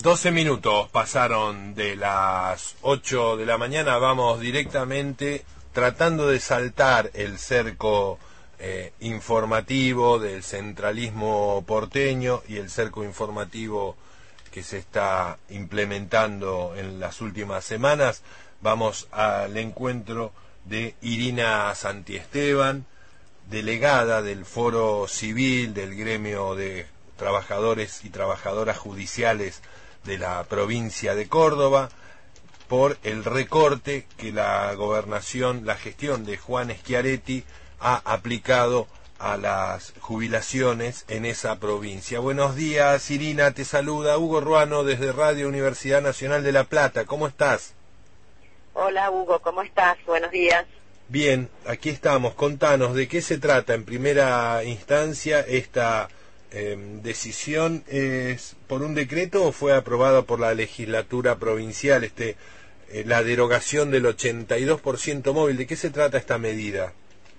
12 minutos pasaron de las 8 de la mañana, vamos directamente tratando de saltar el cerco informativo del centralismo porteño y el cerco informativo que se está implementando en las últimas semanas. Vamos al encuentro de Irina Santiesteban, delegada del Foro Civil del Gremio de Trabajadores y Trabajadoras Judiciales de la provincia de Córdoba, por el recorte que la gobernación, la gestión de Juan Schiaretti ha aplicado a las jubilaciones en esa provincia. Buenos días, Irina, te saluda Hugo Ruano desde Radio Universidad Nacional de La Plata. ¿Cómo estás? Hola, Hugo, ¿cómo estás? Buenos días. Bien, aquí estamos. Contanos, ¿de qué se trata en primera instancia esta decisión? ¿Es por un decreto o fue aprobada por la legislatura provincial la derogación del 82% móvil? ¿De qué se trata esta medida?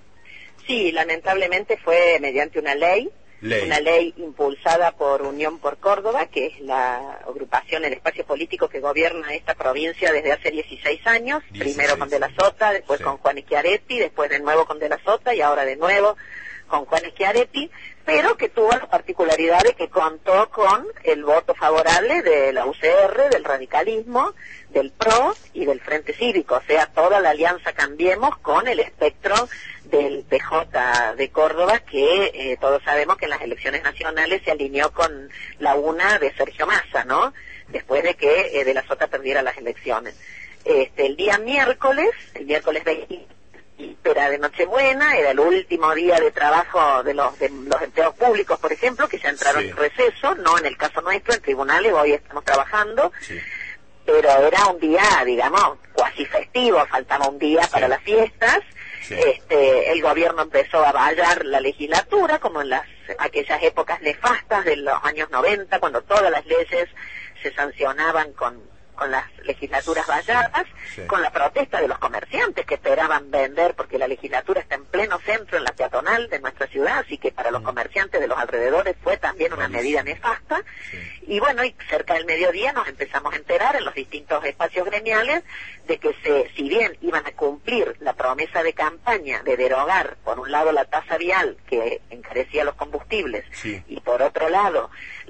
Sí, lamentablemente fue mediante una ley impulsada por Unión por Córdoba, que es la agrupación, el espacio político que gobierna esta provincia desde hace 16 años, 16, primero con De la Sota, después sí, con Juan Schiaretti, después de nuevo con De la Sota y ahora de nuevo con Juan Schiaretti, pero que tuvo la particularidad de que contó con el voto favorable de la UCR, del radicalismo, del PRO y del Frente Cívico, o sea, toda la alianza Cambiemos con el espectro del PJ de Córdoba, que todos sabemos que en las elecciones nacionales se alineó con la UNA de Sergio Massa, ¿no? Después de que De la Sota perdiera las elecciones. El día miércoles 20, víspera de Nochebuena, era el último día de trabajo de los empleados públicos, por ejemplo, que ya entraron en receso, no en el caso nuestro, en tribunales, hoy estamos trabajando, pero era un día, digamos, cuasi festivo, faltaba un día para las fiestas. El gobierno empezó a vallar la legislatura, como en aquellas épocas nefastas de los años 90, cuando todas las leyes se sancionaban con las legislaturas valladas, con la protesta de los comerciantes que esperaban vender, porque la legislatura está en pleno centro, en la peatonal de nuestra ciudad, así que para los comerciantes de los alrededores fue también una medida nefasta. Y bueno, y cerca del mediodía nos empezamos a enterar en los distintos espacios gremiales de que si bien iban a cumplir la promesa de campaña de derogar, por un lado, la tasa vial que encarecía los combustibles, y por otro lado,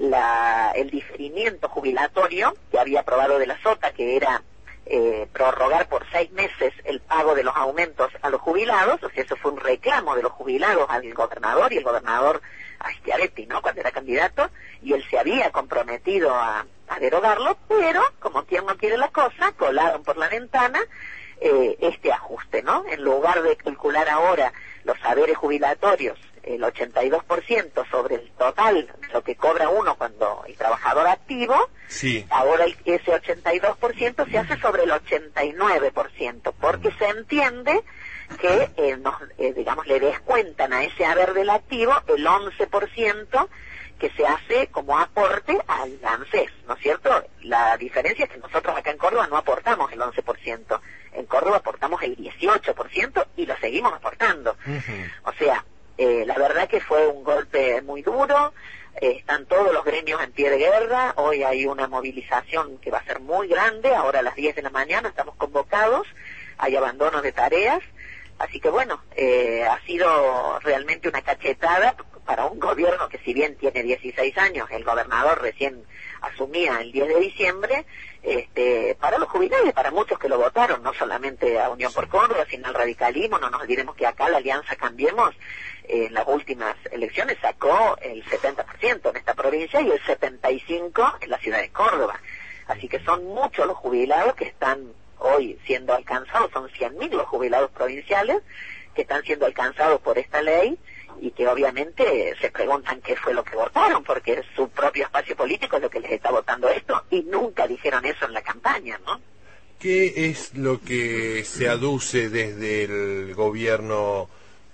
el diferimiento jubilatorio que había aprobado De la Sota, que era prorrogar por 6 meses el pago de los aumentos a los jubilados, o sea, eso fue un reclamo de los jubilados al gobernador, y el gobernador a Schiaretti, ¿no?, cuando era candidato, y él se había comprometido a derogarlo, pero, como quien no quiere la cosa, colaron por la ventana este ajuste, ¿no? En lugar de calcular ahora los saberes jubilatorios, el 82% sobre el total de lo que cobra uno cuando el trabajador activo, ahora ese 82% se hace sobre el 89%, porque se entiende que digamos, le descuentan a ese haber del activo el 11% que se hace como aporte al ANSES, ¿no es cierto? La diferencia es que nosotros acá en Córdoba no aportamos el 11%, en Córdoba aportamos el 18% y lo seguimos aportando. O sea, la verdad que fue un golpe muy duro, están todos los gremios en pie de guerra, hoy hay una movilización que va a ser muy grande, ahora a las 10 de la mañana estamos convocados, hay abandono de tareas, así que bueno, ha sido realmente una cachetada para un gobierno que, si bien tiene 16 años, el gobernador recién asumía el 10 de diciembre, para los jubilados y para muchos que lo votaron, no solamente a Unión por Córdoba, sino al radicalismo. No nos olvidemos que acá la Alianza Cambiemos en las últimas elecciones sacó el 70% en esta provincia y el 75% en la ciudad de Córdoba. Así que son muchos los jubilados que están hoy siendo alcanzados, son 100.000 los jubilados provinciales que están siendo alcanzados por esta ley, y que obviamente se preguntan qué fue lo que votaron, porque es su propio espacio político lo que les está votando esto, y nunca dijeron eso en la campaña, ¿no? ¿Qué es lo que se aduce desde el gobierno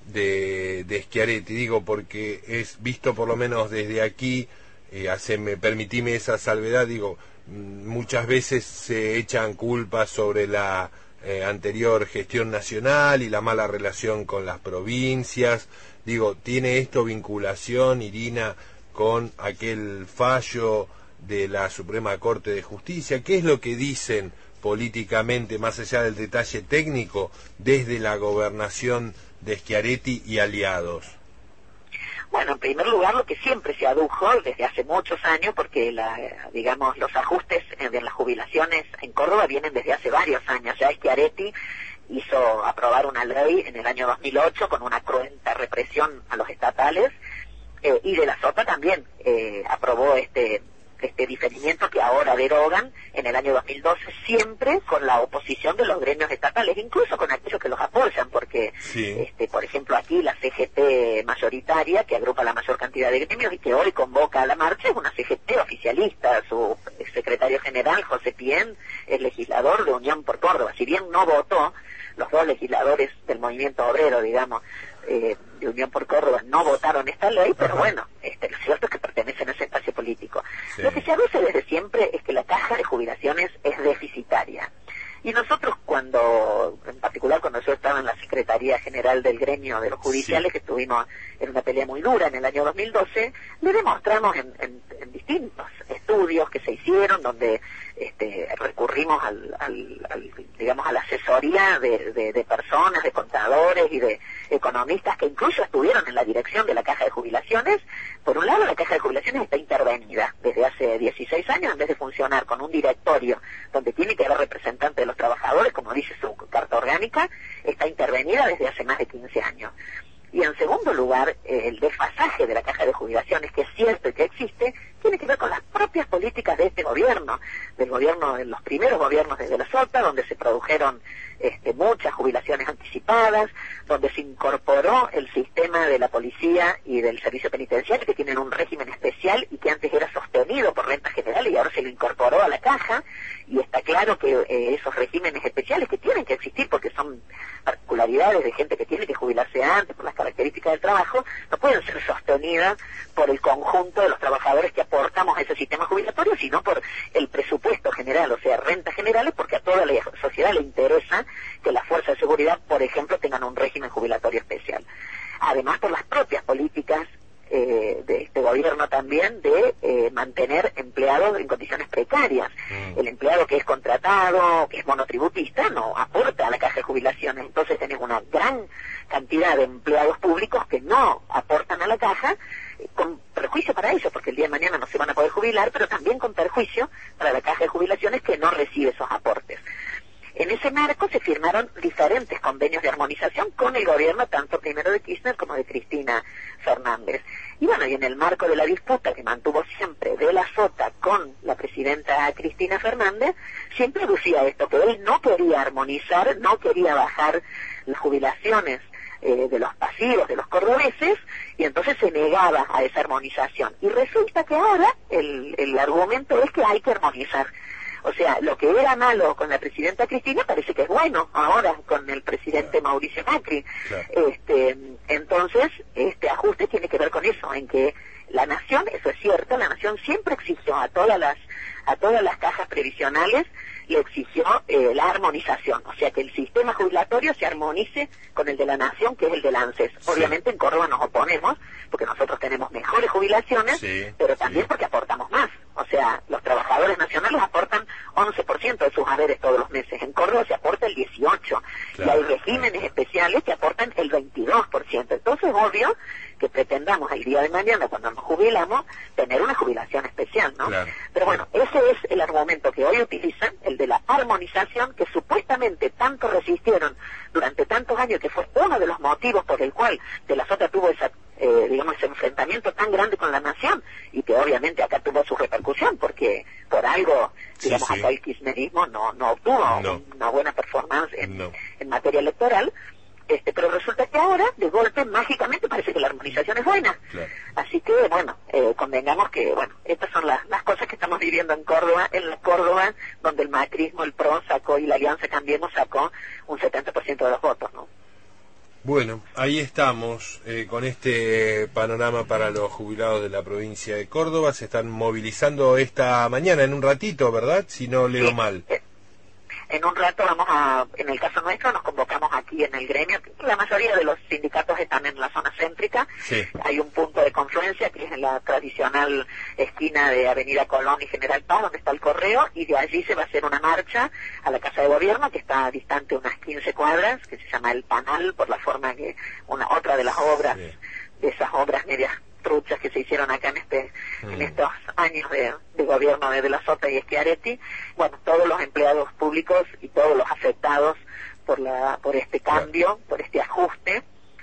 de Schiaretti? Digo, porque es visto por lo menos desde aquí, permitime esa salvedad, digo, muchas veces se echan culpas sobre la anterior gestión nacional y la mala relación con las provincias. Digo, ¿tiene esto vinculación, Irina, con aquel fallo de la Suprema Corte de Justicia. ¿Qué es lo que dicen políticamente, más allá del detalle técnico, desde la gobernación de Schiaretti y aliados? Bueno, en primer lugar, lo que siempre se adujo desde hace muchos años, porque los ajustes de las jubilaciones en Córdoba vienen desde hace varios años. Ya Schiaretti hizo aprobar una ley en el año 2008 con una cruenta represión a los estatales, y de la Sota también aprobó este diferimiento que ahora derogan en el año 2012, siempre con la oposición de los gremios estatales, incluso con aquellos que los apoyan, porque, sí, por ejemplo, aquí la CGT mayoritaria, que agrupa la mayor cantidad de gremios y que hoy convoca a la marcha, es una CGT oficialista. Su secretario general, José Pien, es legislador de Unión por Córdoba. Si bien no votó, los dos legisladores del movimiento obrero, digamos, de Unión por Córdoba, no votaron esta ley, pero bueno, lo cierto es que pertenecen a ese espacio político. Sí. Lo que se aduce desde siempre es que la caja de jubilaciones es deficitaria. Y nosotros en particular cuando yo estaba en la Secretaría General del Gremio de los Judiciales, sí, que estuvimos en una pelea muy dura en el año 2012, le demostramos en distintos estudios que se hicieron, donde recurrimos a la asesoría de personas, de contadores y de economistas que incluso estuvieron en la dirección de la Caja de Jubilaciones. Por un lado, la Caja de Jubilaciones está intervenida desde hace 16 años, en vez de funcionar con un directorio donde tiene que haber representantes de los trabajadores, como dice su carta orgánica, está intervenida desde hace más de 15 años. Y en segundo lugar, el desfasaje de la Caja de Jubilaciones, que es cierto y que existe, tiene que ver con las propias políticas de este gobierno, de los primeros gobiernos desde la Sota, donde se produjeron muchas jubilaciones anticipadas, donde se incorporó el sistema de la policía y del servicio penitenciario, que tienen un régimen especial y que antes era sostenido por renta general y ahora se lo incorporó a la caja. Y está claro que esos regímenes especiales, que tienen que existir porque son particularidades de gente que tiene que jubilarse antes por las características del trabajo, no pueden ser sostenidas por el conjunto de los trabajadores que aportamos a ese sistema jubilatorio, sino por el presupuesto general, o sea, rentas generales, porque a toda la sociedad le interesa que las fuerzas de seguridad, por ejemplo, tengan un régimen jubilatorio especial. Además, por las propias políticas de este gobierno también de mantener empleados en condiciones precarias. El empleado que es contratado, que es monotributista, no aporta a la caja de jubilaciones. Entonces tenemos una gran cantidad de empleados públicos que no aportan a la caja, con perjuicio para ellos, porque el día de mañana no se van a poder jubilar, pero también con perjuicio para la caja de jubilaciones, que no recibe esos aportes. En ese marco se firmaron diferentes convenios de armonización con el gobierno, tanto primero de Kirchner como de Cristina Fernández. Y bueno, y en el marco de la disputa que mantuvo siempre de la Sota con la presidenta Cristina Fernández, siempre decía esto, que él no quería armonizar, no quería bajar las jubilaciones de los pasivos, de los cordobeses, y entonces se negaba a esa armonización. Y resulta que ahora el argumento es que hay que armonizar. O sea, lo que era malo con la presidenta Cristina parece que es bueno ahora con el presidente Mauricio Macri. Claro. Entonces, este ajuste tiene que ver con eso, en que la Nación, eso es cierto, la Nación siempre exigió a todas las cajas previsionales, le exigió la armonización, o sea, que el sistema jubilatorio se armonice con el de la Nación, que es el del ANSES. Sí. Obviamente en Córdoba nos oponemos, porque nosotros tenemos mejores jubilaciones, sí, pero también porque aportamos más. O sea, los trabajadores nacionales aportan 11% de sus haberes todos los meses. En Córdoba se aporta el 18%. Claro, y hay regímenes especiales que aportan el 22%. Entonces, obvio que pretendamos el día de mañana, cuando nos jubilamos, tener una jubilación especial, ¿no? Claro. Pero bueno, ese es el argumento que hoy utilizan, el de la armonización, que supuestamente tanto resistieron durante tantos años, que fue uno de los motivos por el cual De la Sota tuvo ese enfrentamiento tan grande con la Nación, y que obviamente acá tuvo su repercusión, porque por algo, digamos, acá el kirchnerismo no obtuvo una buena performance en materia electoral. Pero resulta que ahora, de golpe, mágicamente, parece que la armonización es buena. Claro. Así que, bueno, convengamos que, bueno, estas son las cosas que estamos viviendo en la Córdoba, donde el macrismo, el PRO sacó, y la Alianza Cambiemos sacó un 70% de los votos, ¿no? Bueno, ahí estamos, con este panorama para los jubilados de la provincia de Córdoba. Se están movilizando esta mañana, en un ratito, ¿verdad? Si no leo mal. en un rato en el caso nuestro, nos convocamos aquí en el gremio. La mayoría de los sindicatos están en la zona céntrica. Sí. Hay un punto de confluencia que es en la tradicional esquina de Avenida Colón y General Paz, donde está el correo, y de allí se va a hacer una marcha a la Casa de Gobierno, que está distante unas 15 cuadras, que se llama El Panal, por la forma que otra de las obras, sí, de esas obras medias truchas que se hicieron acá en estos años de gobierno de la Sota y Schiaretti. Bueno, todos los empleados públicos y todos los afectados por este cambio, por este ajuste,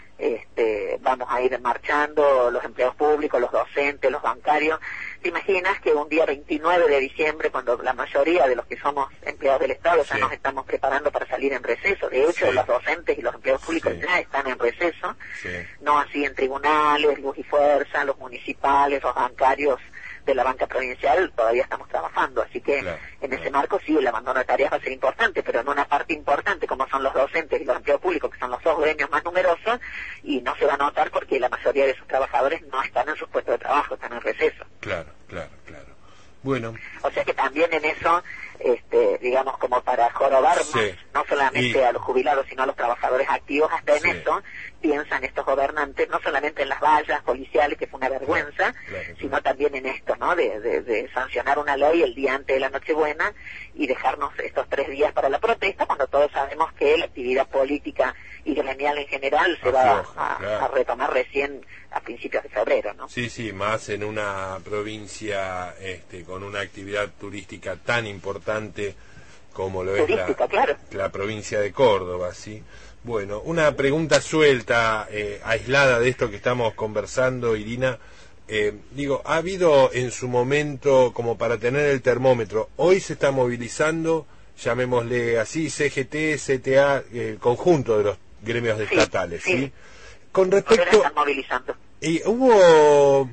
vamos a ir marchando, los empleados públicos, los docentes, los bancarios. ¿Te imaginas que un día 29 de diciembre, cuando la mayoría de los que somos empleados del Estado ya nos estamos preparando para salir en receso? De hecho, los docentes y los empleados públicos ya están en receso, no así en tribunales, Luz y Fuerza, los municipales, los bancarios de la banca provincial, todavía estamos trabajando, así que en ese marco sí, el abandono de tareas va a ser importante, pero en una parte importante como son los docentes y los empleados públicos, que son los dos gremios más numerosos, y no se va a notar porque la mayoría de sus trabajadores no están en sus puestos de trabajo, están en receso. Claro. Bueno. O sea que también en eso, digamos, como para jorobar más, no solamente a los jubilados, sino a los trabajadores activos, hasta en eso piensan estos gobernantes, no solamente en las vallas policiales, que fue una vergüenza, sino también en esto, ¿no? De sancionar una ley el día antes de la Nochebuena y dejarnos estos 3 días para la protesta, cuando todos sabemos que la actividad política y gremial en general se va a retomar recién a principios de febrero, ¿no? Sí, más en una provincia con una actividad turística tan importante como lo es la provincia de Córdoba, ¿sí? Bueno, una pregunta suelta, aislada de esto que estamos conversando, Irina. ¿Ha habido en su momento, como para tener el termómetro, hoy se está movilizando, llamémosle así, CGT, CTA, el conjunto de los gremios estatales, ¿sí? Con respecto... Hubo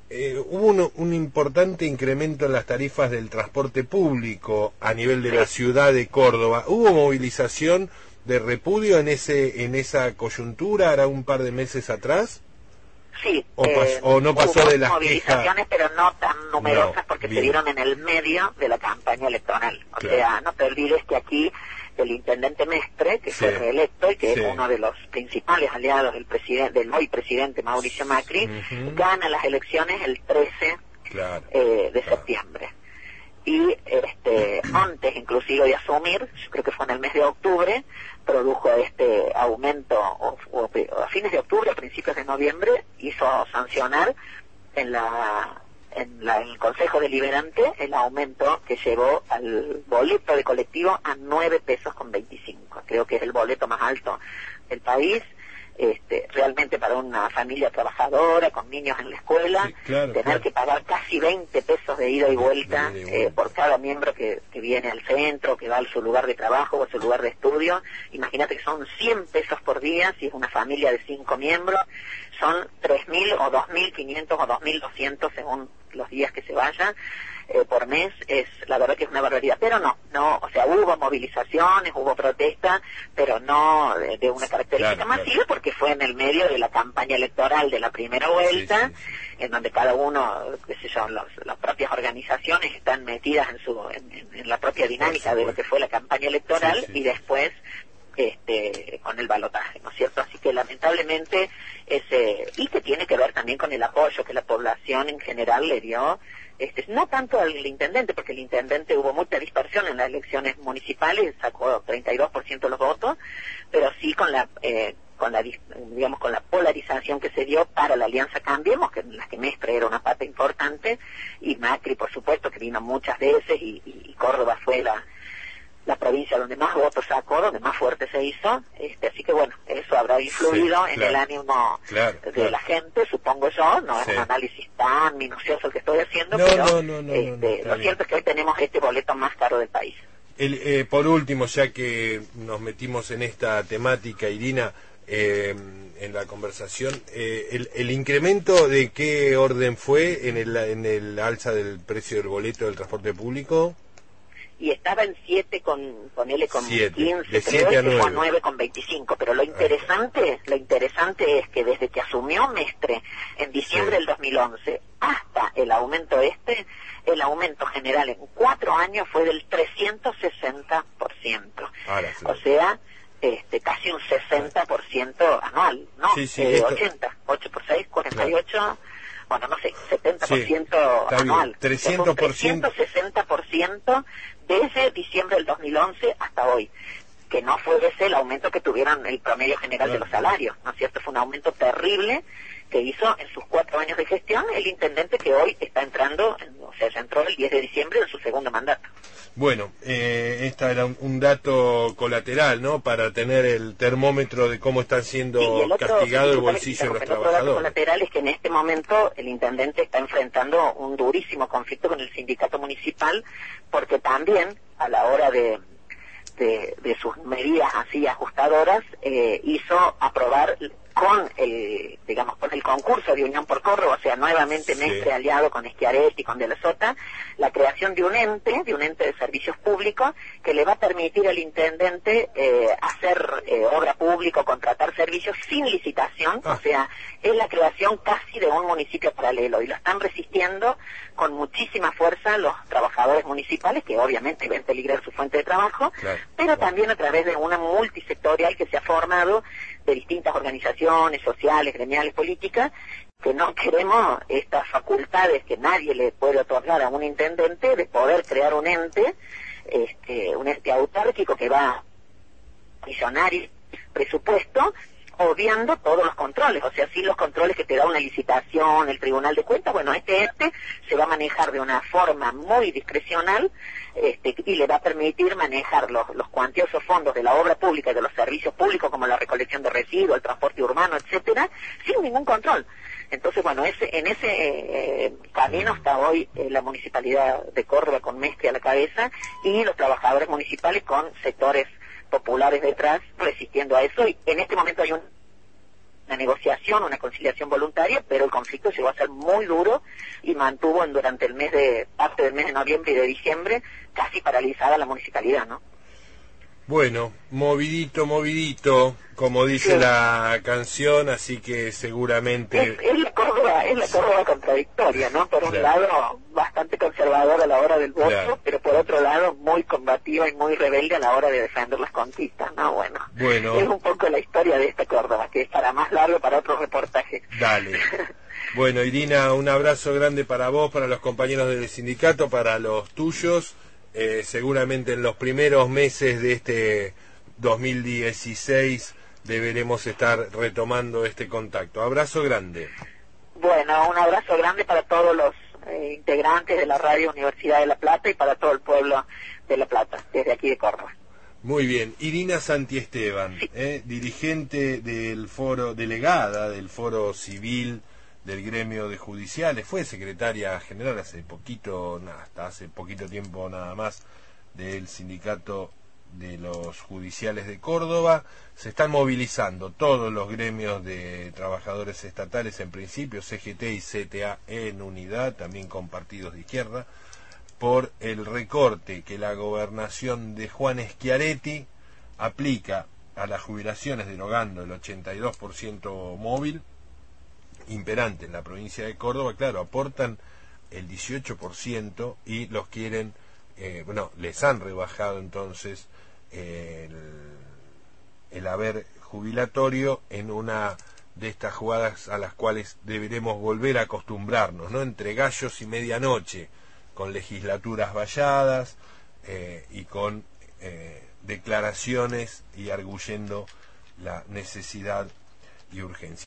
un importante incremento en las tarifas del transporte público a nivel de la ciudad de Córdoba. ¿Hubo movilización de repudio en esa coyuntura, hará un par de meses atrás? Sí. ¿O no pasó de las movilizaciones, pero no tan numerosas, porque se dieron en el medio de la campaña electoral. O sea, no te olvides que aquí el intendente Mestre, que fue reelecto y que es uno de los principales aliados del hoy presidente Mauricio Macri, gana las elecciones el 13 de septiembre. Y antes inclusive de asumir, yo creo que fue en el mes de octubre, produjo este aumento, o a fines de octubre, a principios de noviembre, hizo sancionar en el Consejo Deliberante el aumento que llevó al boleto de colectivo a 9 pesos con 25. Creo que es el boleto más alto del país. Realmente para una familia trabajadora, con niños en la escuela, tener que pagar casi 20 pesos de ida y vuelta por cada miembro que viene al centro, que va a su lugar de trabajo o a su lugar de estudio. Imagínate que son 100 pesos por día, si es una familia de 5 miembros, son 3.000 o 2.500 o 2.200 según los días que se vayan por mes. La verdad que es una barbaridad, pero no, o sea, hubo movilizaciones, hubo protestas, pero no de una característica masiva, porque fue en el medio de la campaña electoral de la primera vuelta, en donde cada uno, qué sé yo, las propias organizaciones están metidas en la propia dinámica de lo que fue la campaña electoral, y después con el balotaje, ¿no es cierto? Así que lamentablemente y que tiene que ver también con el apoyo que la población en general le dio, no tanto al intendente, porque el intendente hubo mucha dispersión en las elecciones municipales, sacó 32% de los votos, pero sí con la polarización que se dio para la Alianza Cambiemos, que en la que Mestre era una parte importante, y Macri, por supuesto, que vino muchas veces, y Córdoba fue la provincia donde más votos sacó, donde más fuerte se hizo, así que bueno, eso habrá influido en el ánimo de la gente, supongo yo. No es un análisis tan minucioso el que estoy haciendo, pero lo cierto es que hoy tenemos este boleto más caro del país. Por último, ya que nos metimos en esta temática, Irina, en la conversación, el incremento de qué orden fue en el alza del precio del boleto del transporte público. Y estaba en 7 con 15, de 7 creo, a 9. Fue a 9,25, pero lo interesante es que desde que asumió Mestre en diciembre del 2011 hasta el aumento el aumento general en 4 años fue del 360%. O sea, casi un 60% anual, ¿no? Sí, 80, 8 por 6, 48, claro. Bueno, no sé, 70% anual. 300%. 360% desde diciembre del 2011 hasta hoy, que no fue ese el aumento que tuvieron el promedio general de los salarios, ¿no es cierto? Fue un aumento terrible que hizo en sus 4 años de gestión el intendente que hoy está entrando, se entró el 10 de diciembre en su segundo mandato. Bueno, esta era un dato colateral, ¿no? Para tener el termómetro de cómo está siendo castigado el bolsillo de los trabajadores. El otro dato colateral es que en este momento el intendente está enfrentando un durísimo conflicto con el sindicato municipal, porque también a la hora de sus medidas así ajustadoras, hizo aprobar con el concurso de Unión por Córdoba, o sea, nuevamente Mestre aliado con Schiaretti y con De la Sota, la creación de un ente de servicios públicos que le va a permitir al intendente hacer obra pública o contratar servicios sin licitación, o sea, es la creación casi de un municipio paralelo, y lo están resistiendo con muchísima fuerza los trabajadores municipales, que obviamente ven peligrar su fuente de trabajo, pero también a través de una multisectorial que se ha formado de distintas organizaciones sociales, gremiales, políticas, que no queremos estas facultades que nadie le puede otorgar a un intendente de poder crear un ente autárquico que va a visionar presupuesto, obviando todos los controles, o sea, sí los controles que te da una licitación, el Tribunal de Cuentas, bueno, este se va a manejar de una forma muy discrecional, y le va a permitir manejar los cuantiosos fondos de la obra pública y de los servicios públicos, como la recolección de residuos, el transporte urbano, etcétera, sin ningún control. Entonces, bueno, en ese camino está hoy la Municipalidad de Córdoba con Mestre a la cabeza y los trabajadores municipales con sectores populares detrás resistiendo a eso, y en este momento hay una negociación, una conciliación voluntaria, pero el conflicto llegó a ser muy duro y mantuvo durante parte del mes de noviembre y de diciembre casi paralizada la municipalidad, ¿no? Bueno, movidito, como dice la canción, así que seguramente... Es la Córdoba contradictoria, ¿no? Por un lado, bastante conservadora a la hora del voto, pero por otro lado, muy combativa y muy rebelde a la hora de defender las conquistas, ¿no? Bueno, es un poco la historia de esta Córdoba, que es para más largo, para otro reportaje. Dale. Bueno, Irina, un abrazo grande para vos, para los compañeros del sindicato, para los tuyos. Seguramente en los primeros meses de este 2016 deberemos estar retomando este contacto. Abrazo grande. Bueno, un abrazo grande para todos los integrantes de la Radio Universidad de La Plata y para todo el pueblo de La Plata, desde aquí de Córdoba. Muy bien. Irina Santiesteban, dirigente del foro, delegada del Foro Civil del gremio de judiciales, fue secretaria general hasta hace poquito tiempo nada más del sindicato de los judiciales de Córdoba. Se están movilizando todos los gremios de trabajadores estatales, en principio CGT y CTA en unidad, también con partidos de izquierda, por el recorte que la gobernación de Juan Schiaretti aplica a las jubilaciones, derogando el 82% móvil imperante en la provincia de Córdoba. Claro, aportan el 18% y los quieren, les han rebajado entonces el haber jubilatorio en una de estas jugadas a las cuales deberemos volver a acostumbrarnos, ¿no? Entre gallos y medianoche, con legislaturas valladas y con declaraciones y arguyendo la necesidad y urgencia.